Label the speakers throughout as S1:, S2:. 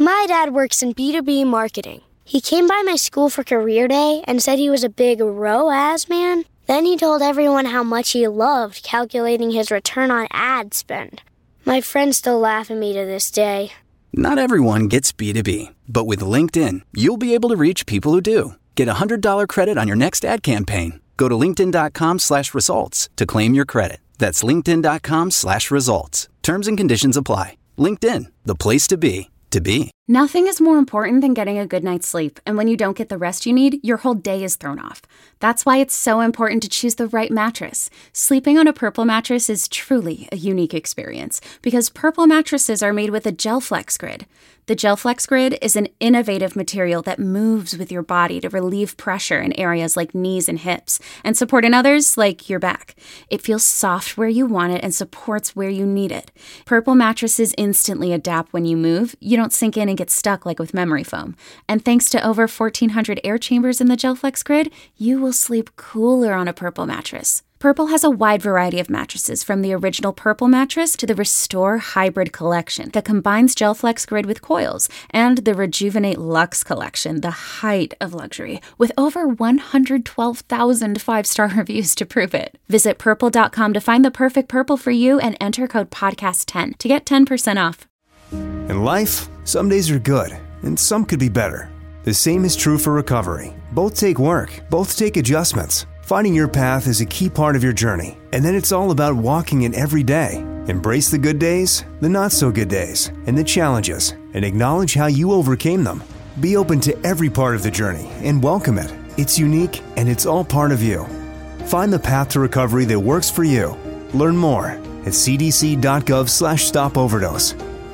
S1: My dad works in B2B marketing. He came by my school for career day and said he was a big ROAS man. Then he told everyone how much he loved calculating his return on ad spend. My friends still laugh at me to this day.
S2: Not everyone gets B2B, but with LinkedIn, you'll be able to reach people who do. Get a $100 credit on your next ad campaign. Go to linkedin.com/results to claim your credit. That's linkedin.com/results. Terms and conditions apply. LinkedIn, the place to be, to be.
S3: Nothing is more important than getting a good night's sleep, and when you don't get the rest you need, your whole day is thrown off. That's why it's so important to choose the right mattress. Sleeping on a Purple mattress is truly a unique experience, because Purple mattresses are made with a GelFlex Grid. The GelFlex Grid is an innovative material that moves with your body to relieve pressure in areas like knees and hips, and support in others like your back. It feels soft where you want it and supports where you need it. Purple mattresses instantly adapt when you move. You don't sink in and get stuck like with memory foam. And thanks to over 1,400 air chambers in the GelFlex Grid, you will sleep cooler on a Purple mattress. Purple has a wide variety of mattresses, from the original Purple mattress to the Restore Hybrid collection that combines GelFlex Grid with coils, and the Rejuvenate Luxe collection, the height of luxury, with over 112,000 five-star reviews to prove it. Visit Purple.com to find the perfect Purple for you and enter code PODCAST10 to get 10% off.
S4: In life, some days are good, and some could be better. The same is true for recovery. Both take work, both take adjustments. Finding your path is a key part of your journey, and then it's all about walking it every day. Embrace the good days, the not-so-good days, and the challenges, and acknowledge how you overcame them. Be open to every part of the journey and welcome it. It's unique, and it's all part of you. Find the path to recovery that works for you. Learn more at cdc.gov/stopoverdose.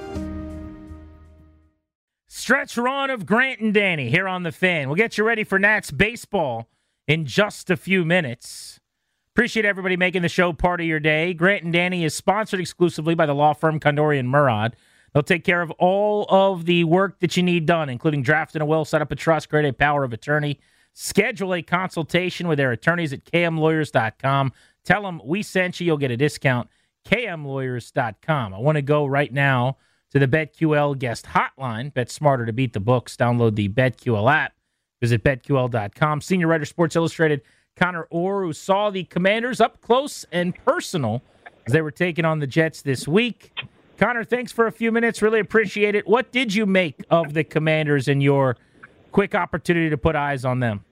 S5: Stretch run of Grant and Danny here on The Fan. We'll get you ready for Nats baseball in just a few minutes. Appreciate everybody making the show part of your day. Grant and Danny is sponsored exclusively by the law firm Condori and Murad. They'll take care of all of the work that you need done, including drafting a will, set up a trust, create a power of attorney. Schedule a consultation with their attorneys at kmlawyers.com. Tell them we sent you. You'll get a discount. kmlawyers.com. I want to go right now to the BetQL guest hotline. Bet smarter to beat the books. Download the BetQL app. Visit BetQL.com. Senior writer, Sports Illustrated, Connor Orr, who saw the Commanders up close and personal as they were taking on the Jets this week. Connor, thanks for a few minutes. Really appreciate it. What did you make of the Commanders and your quick opportunity to put eyes on them?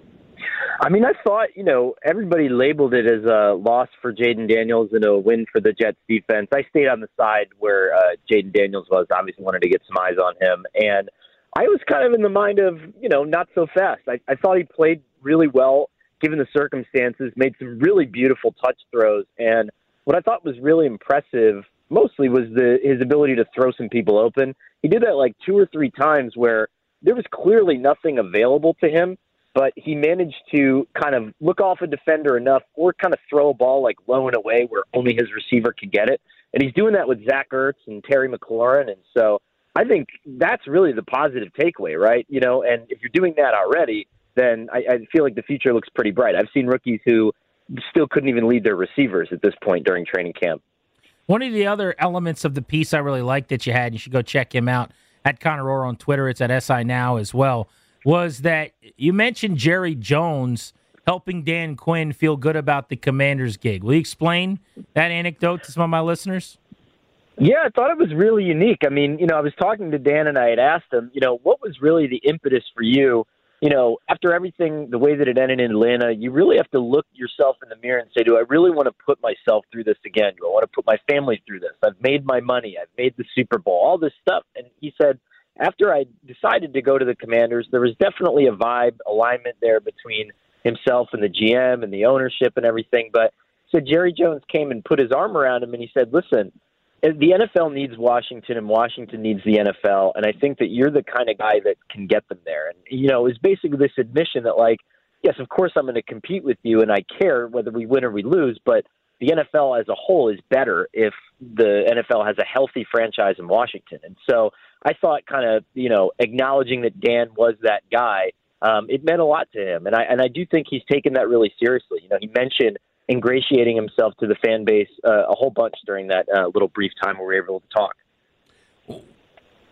S6: I mean, I thought, everybody labeled it as a loss for Jaden Daniels and a win for the Jets defense. I stayed on the side where Jaden Daniels was. Obviously wanted to get some eyes on him. And I was kind of in the mind of, not so fast. I thought he played really well, given the circumstances, made some really beautiful touch throws. And what I thought was really impressive mostly was his ability to throw some people open. He did that like 2 or 3 times where there was clearly nothing available to him, but he managed to kind of look off a defender enough or kind of throw a ball like low and away where only his receiver could get it. And he's doing that with Zach Ertz and Terry McLaurin. And so I think that's really the positive takeaway, right? And if you're doing that already, then I feel like the future looks pretty bright. I've seen rookies who still couldn't even lead their receivers at this point during training camp.
S5: One of the other elements of the piece I really liked that you had, you should go check him out at Connor Orr on Twitter, it's at SI Now as well, was that you mentioned Jerry Jones helping Dan Quinn feel good about the Commanders gig. Will you explain that anecdote to some of my listeners?
S6: Yeah, I thought it was really unique. I mean, I was talking to Dan and I had asked him, what was really the impetus for you? After everything, the way that it ended in Atlanta, you really have to look yourself in the mirror and say, do I really want to put myself through this again? Do I want to put my family through this? I've made my money. I've made the Super Bowl, all this stuff. And he said, after I decided to go to the Commanders, there was definitely a vibe, alignment there between himself and the GM and the ownership and everything. But so Jerry Jones came and put his arm around him and he said, listen, the NFL needs Washington and Washington needs the NFL. And I think that you're the kind of guy that can get them there. And, it was basically this admission that, like, yes, of course I'm going to compete with you and I care whether we win or we lose, but the NFL as a whole is better if the NFL has a healthy franchise in Washington. And so I thought kind of, acknowledging that Dan was that guy, it meant a lot to him. And I do think he's taken that really seriously. He mentioned ingratiating himself to the fan base a whole bunch during that little brief time where we were able to talk.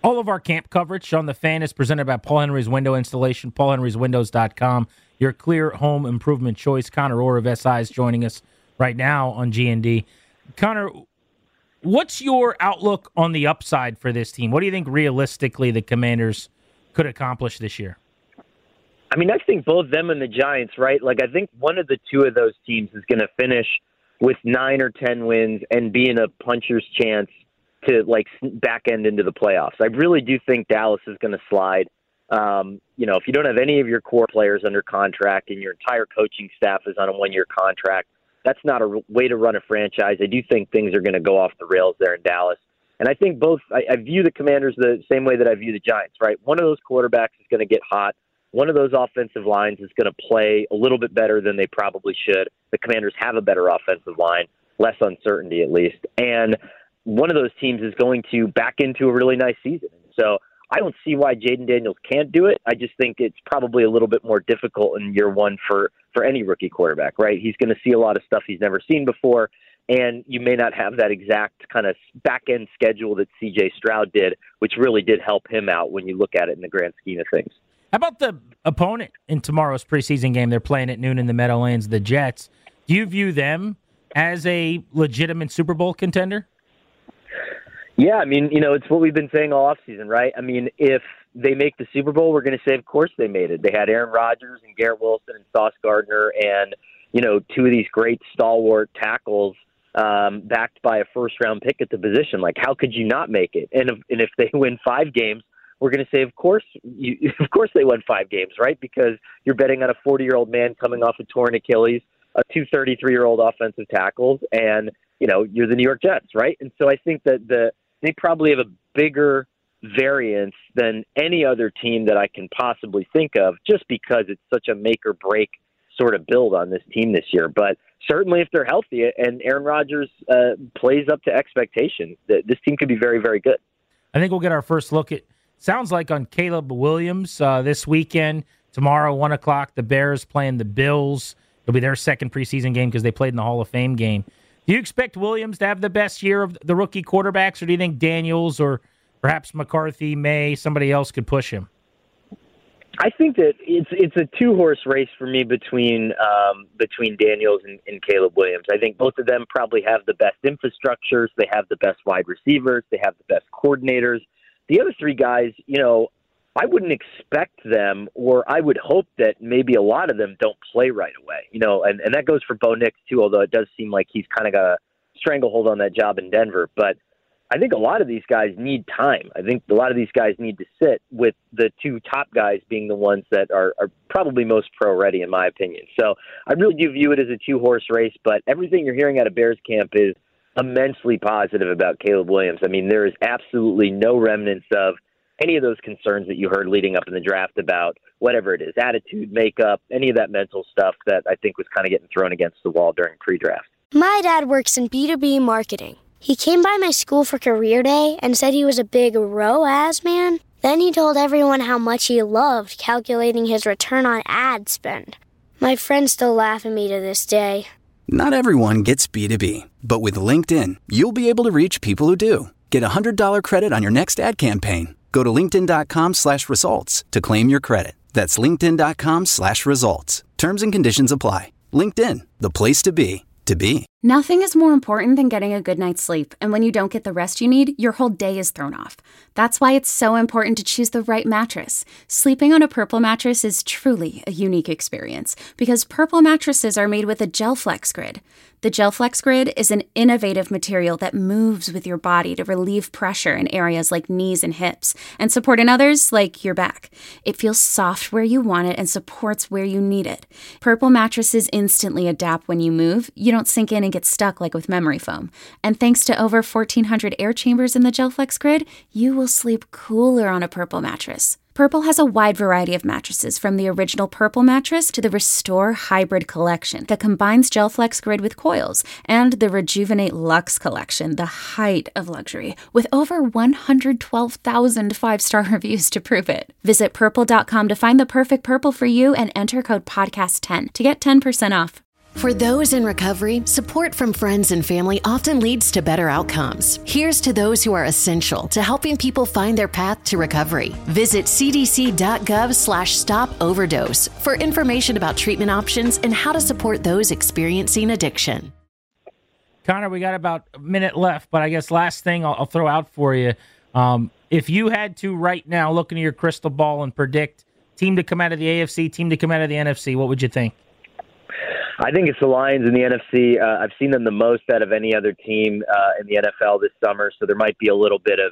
S5: All of our camp coverage on The Fan is presented by Paul Henry's Window Installation, paulhenryswindows.com, your clear home improvement choice. Connor Orr of SI is joining us right now on G&D. Connor, what's your outlook on the upside for this team? What do you think realistically the Commanders could accomplish this year?
S6: I mean, I think both them and the Giants, right? Like, I think one of the two of those teams is going to finish with 9 or 10 wins and be in a puncher's chance to, like, back end into the playoffs. I really do think Dallas is going to slide. If you don't have any of your core players under contract and your entire coaching staff is on a one-year contract, that's not a way to run a franchise. I do think things are going to go off the rails there in Dallas. And I think I view the Commanders the same way that I view the Giants, right? One of those quarterbacks is going to get hot. One of those offensive lines is going to play a little bit better than they probably should. The Commanders have a better offensive line, less uncertainty at least. And one of those teams is going to back into a really nice season. So I don't see why Jayden Daniels can't do it. I just think it's probably a little bit more difficult in year one for any rookie quarterback, right? He's going to see a lot of stuff he's never seen before, and you may not have that exact kind of back-end schedule that C.J. Stroud did, which really did help him out when you look at it in the grand scheme of things.
S5: How about the opponent in tomorrow's preseason game? They're playing at noon in the Meadowlands, the Jets. Do you view them as a legitimate Super Bowl contender?
S6: Yeah, I mean, it's what we've been saying all offseason, right? I mean, if they make the Super Bowl, we're going to say, of course they made it. They had Aaron Rodgers and Garrett Wilson and Sauce Gardner and, two of these great stalwart tackles backed by a first-round pick at the position. Like, how could you not make it? And if they win 5 games, we're going to say, of course they won 5 games, right? Because you're betting on a 40-year-old man coming off a torn Achilles, 2 33-year-old offensive tackles, and, you're the New York Jets, right? And so I think that they probably have a bigger variance than any other team that I can possibly think of, just because it's such a make-or-break sort of build on this team this year. But certainly if they're healthy and Aaron Rodgers plays up to expectations, this team could be very, very good.
S5: I think we'll get our first look at, sounds like, on Caleb Williams this weekend. Tomorrow, 1 o'clock, the Bears playing the Bills. It'll be their second preseason game because they played in the Hall of Fame game. Do you expect Williams to have the best year of the rookie quarterbacks, or do you think Daniels or perhaps McCarthy, May, somebody else could push him?
S6: I think that it's a 2-horse race for me between Daniels and Caleb Williams. I think both of them probably have the best infrastructures. They have the best wide receivers. They have the best coordinators. The other 3 guys, I wouldn't expect them, or I would hope that maybe a lot of them don't play right away. And that goes for Bo Nix too, although it does seem like he's kind of got a stranglehold on that job in Denver. But I think a lot of these guys need time. I think a lot of these guys need to sit, with the 2 top guys being the ones that are probably most pro-ready, in my opinion. So I really do view it as a 2-horse race, but everything you're hearing out of Bears camp is immensely positive about Caleb Williams. I mean, there is absolutely no remnants of any of those concerns that you heard leading up in the draft about whatever it is, attitude, makeup, any of that mental stuff that I think was kind of getting thrown against the wall during pre-draft.
S1: My dad works in B2B marketing. He came by my school for career day and said he was a big ROAS man. Then he told everyone how much he loved calculating his return on ad spend. My friends still laugh at me to this day.
S2: Not everyone gets B2B, but with LinkedIn, you'll be able to reach people who do. Get a $100 credit on your next ad campaign. Go to linkedin.com/results to claim your credit. That's linkedin.com/results. Terms and conditions apply. LinkedIn, the place to be, to be.
S3: Nothing is more important than getting a good night's sleep, and when you don't get the rest you need, your whole day is thrown off. That's why it's so important to choose the right mattress. Sleeping on a Purple mattress is truly a unique experience, because Purple mattresses are made with a GelFlex Grid. The GelFlex Grid is an innovative material that moves with your body to relieve pressure in areas like knees and hips, and support in others like your back. It feels soft where you want it and supports where you need it. Purple mattresses instantly adapt when you move. You don't sink in and get stuck like with memory foam. And thanks to over 1,400 air chambers in the GelFlex Grid, you will sleep cooler on a Purple mattress. Purple has a wide variety of mattresses, from the original Purple mattress to the Restore Hybrid collection that combines GelFlex Grid with coils, and the Rejuvenate Luxe collection, the height of luxury, with over 112,000 5-star reviews to prove it. Visit purple.com to find the perfect Purple for you and enter code podcast10 to get 10% off.
S7: For those in recovery, support from friends and family often leads to better outcomes. Here's to those who are essential to helping people find their path to recovery. Visit cdc.gov/stop-overdose for information about treatment options and how to support those experiencing addiction.
S5: Connor, we got about a minute left, but I guess last thing I'll throw out for you. If you had to right now look into your crystal ball and predict team to come out of the AFC, team to come out of the NFC, what would you think?
S6: I think it's the Lions in the NFC. I've seen them the most out of any other team in the NFL this summer, so there might be a little bit of,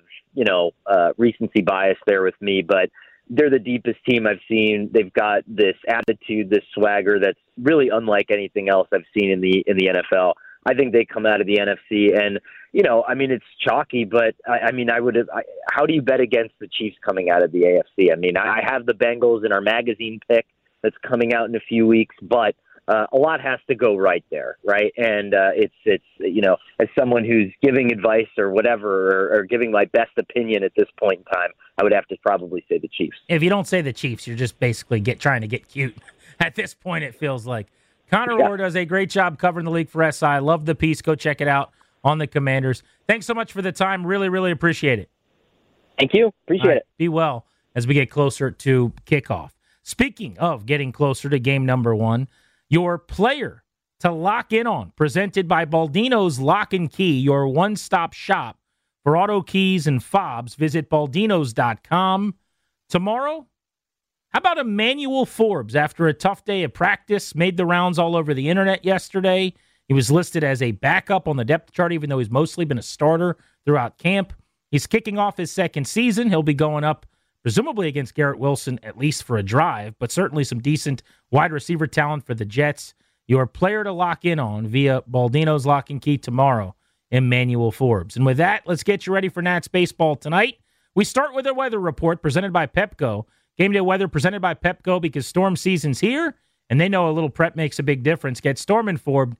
S6: recency bias there with me, but they're the deepest team I've seen. They've got this attitude, this swagger that's really unlike anything else I've seen in the NFL. I think they come out of the NFC, and it's chalky, but how do you bet against the Chiefs coming out of the AFC? I mean, I have the Bengals in our magazine pick that's coming out in a few weeks, but a lot has to go right there, right? And it's as someone who's giving advice or whatever, or giving my best opinion at this point in time, I would have to probably say the Chiefs.
S5: If you don't say the Chiefs, you're just basically trying to get cute. At this point, it feels like. Connor Orr does a great job covering the league for SI. I love the piece. Go check it out on the Commanders. Thanks so much for the time. Really, really appreciate it.
S6: Thank you. Appreciate it.
S5: Be well as we get closer to kickoff. Speaking of getting closer to game number 1, your player to lock in on, presented by Baldino's Lock and Key, your one-stop shop for auto keys and fobs. Visit baldinos.com. Tomorrow, how about Emmanuel Forbes? After a tough day of practice, made the rounds all over the internet yesterday. He was listed as a backup on the depth chart, even though he's mostly been a starter throughout camp. He's kicking off his second season. He'll be going up presumably against Garrett Wilson, at least for a drive, but certainly some decent wide receiver talent for the Jets. Your player to lock in on via Baldino's Lock and Key tomorrow, Emmanuel Forbes. And with that, let's get you ready for Nats baseball tonight. We start with a weather report presented by Pepco. Game day weather presented by Pepco because storm season's here, and they know a little prep makes a big difference. Get storm informed.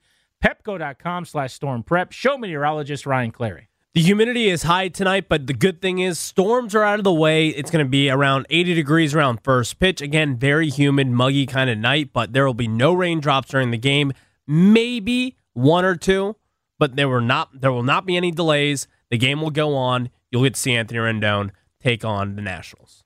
S5: Pepco.com/stormprep. Show meteorologist Ryan Clary.
S8: The humidity is high tonight, but the good thing is storms are out of the way. It's going to be around 80 degrees around first pitch. Again, very humid, muggy kind of night, but there will be no raindrops during the game. Maybe one or two, but there will not be any delays. The game will go on. You'll get to see Anthony Rendon take on the Nationals.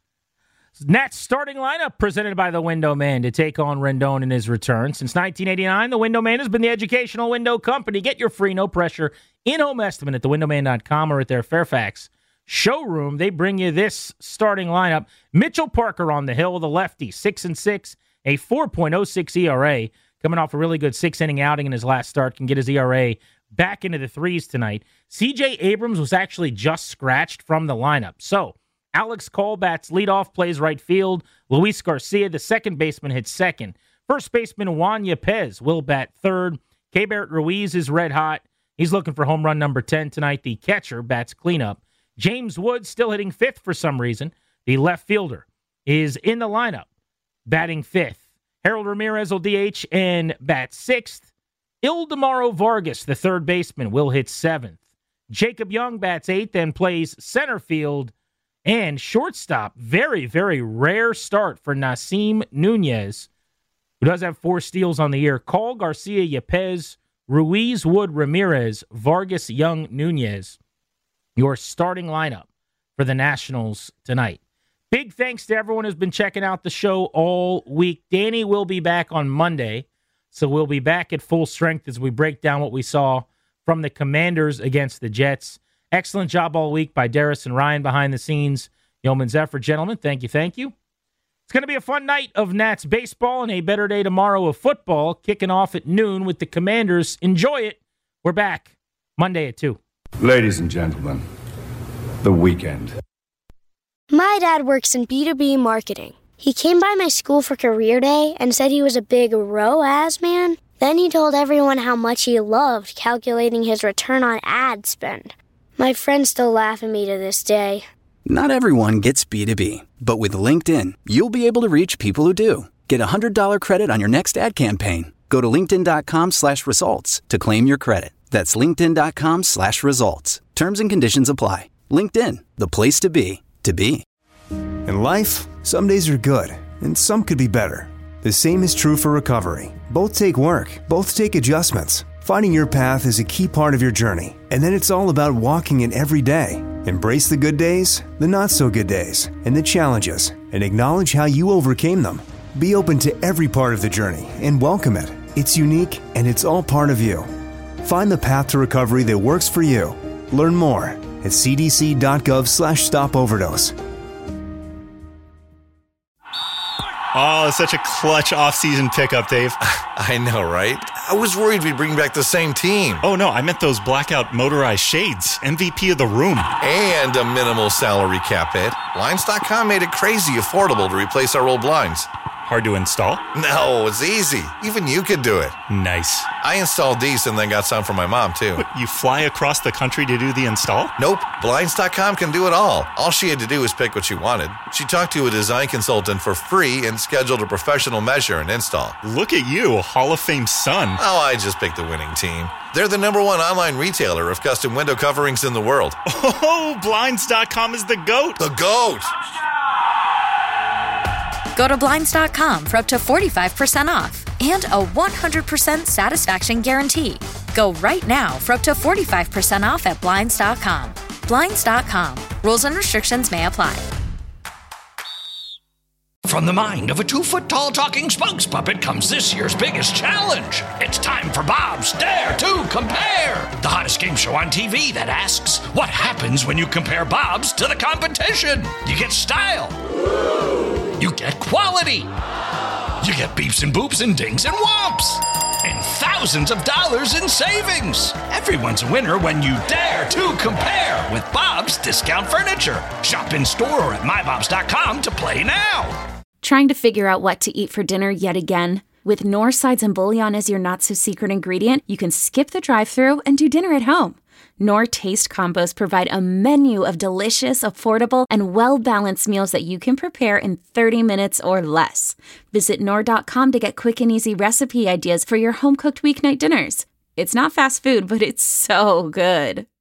S5: Nats starting lineup presented by the Window Man to take on Rendon in his return. Since 1989, the Window Man has been the educational window company. Get your free, no-pressure, in-home estimate at thewindowman.com or at their Fairfax showroom. They bring you this starting lineup. Mitchell Parker on the hill, the lefty, 6-6, a 4.06 ERA. Coming off a really good 6-inning outing in his last start, can get his ERA back into the threes tonight. C.J. Abrams was actually just scratched from the lineup. So, Alex Cole bats leadoff, plays right field. Luis Garcia, the second baseman, hits second. First baseman Juan Yepez will bat third. Keibert Ruiz is red hot. He's looking for home run number 10 tonight. The catcher bats cleanup. James Wood still hitting fifth for some reason. The left fielder is in the lineup, batting fifth. Harold Ramirez will DH and bat sixth. Ildemaro Vargas, the third baseman, will hit seventh. Jacob Young bats eighth and plays center field. And shortstop, very, very rare start for Nasim Nunez, who does have 4 steals on the year. Cole, Garcia, Yepez, Ruiz, Wood, Ramirez, Vargas, Young, Nunez. Your starting lineup for the Nationals tonight. Big thanks to everyone who's been checking out the show all week. Danny will be back on Monday, so we'll be back at full strength as we break down what we saw from the Commanders against the Jets. Excellent job all week by Darius and Ryan behind the scenes. Yeoman's effort, gentlemen. Thank you, thank you. It's going to be a fun night of Nats baseball and a better day tomorrow of football, kicking off at noon with the Commanders. Enjoy it. We're back Monday at 2.
S9: Ladies and gentlemen, the weekend.
S1: My dad works in B2B marketing. He came by my school for career day and said he was a big ROAS man. Then he told everyone how much he loved calculating his return on ad spend. My friends still laugh at me to this day.
S2: Not everyone gets B2B, but with LinkedIn, you'll be able to reach people who do. Get a $100 credit on your next ad campaign. Go to linkedin.com/results to claim your credit. That's linkedin.com/results. Terms and conditions apply. LinkedIn, the place to be, to be.
S4: In life, some days are good, and some could be better. The same is true for recovery. Both take work, both take adjustments. Finding your path is a key part of your journey, and then it's all about walking it every day. Embrace the good days, the not so good days, and the challenges, and acknowledge how you overcame them. Be open to every part of the journey and welcome it. It's unique and it's all part of you. Find the path to recovery that works for you. Learn more at cdc.gov/stopoverdose.
S10: Oh, such a clutch off-season pickup, Dave.
S11: I know, right? I was worried we'd bring back the same team.
S10: Oh, no, I meant those blackout motorized shades. MVP of the room.
S11: And a minimal salary cap hit. Blinds.com made it crazy affordable to replace our old blinds.
S10: Hard to install?
S11: No, it's easy. Even you could do it.
S10: Nice.
S11: I installed these and then got some for my mom, too.
S10: But you fly across the country to do the install?
S11: Nope. Blinds.com can do it all. All she had to do was pick what she wanted. She talked to a design consultant for free and scheduled a professional measure and install.
S10: Look at you, a Hall of Fame son.
S11: Oh, I just picked the winning team. They're the #1 online retailer of custom window coverings in the world.
S10: Oh, Blinds.com is the GOAT.
S11: The GOAT!
S12: Go to Blinds.com for up to 45% off and a 100% satisfaction guarantee. Go right now for up to 45% off at Blinds.com. Blinds.com. Rules and restrictions may apply.
S13: From the mind of a 2-foot-tall talking spokes puppet comes this year's biggest challenge. It's time for Bob's Dare to Compare, the hottest game show on TV that asks, what happens when you compare Bob's to the competition? You get style. You get quality. You get beeps and boops and dings and whomps. And thousands of dollars in savings. Everyone's a winner when you dare to compare with Bob's Discount Furniture. Shop in store or at mybobs.com to play now.
S3: Trying to figure out what to eat for dinner yet again? With Knorr sides and bouillon as your not-so-secret ingredient, you can skip the drive-thru and do dinner at home. Knorr Taste Combos provide a menu of delicious, affordable, and well-balanced meals that you can prepare in 30 minutes or less. Visit Knorr.com to get quick and easy recipe ideas for your home-cooked weeknight dinners. It's not fast food, but it's so good.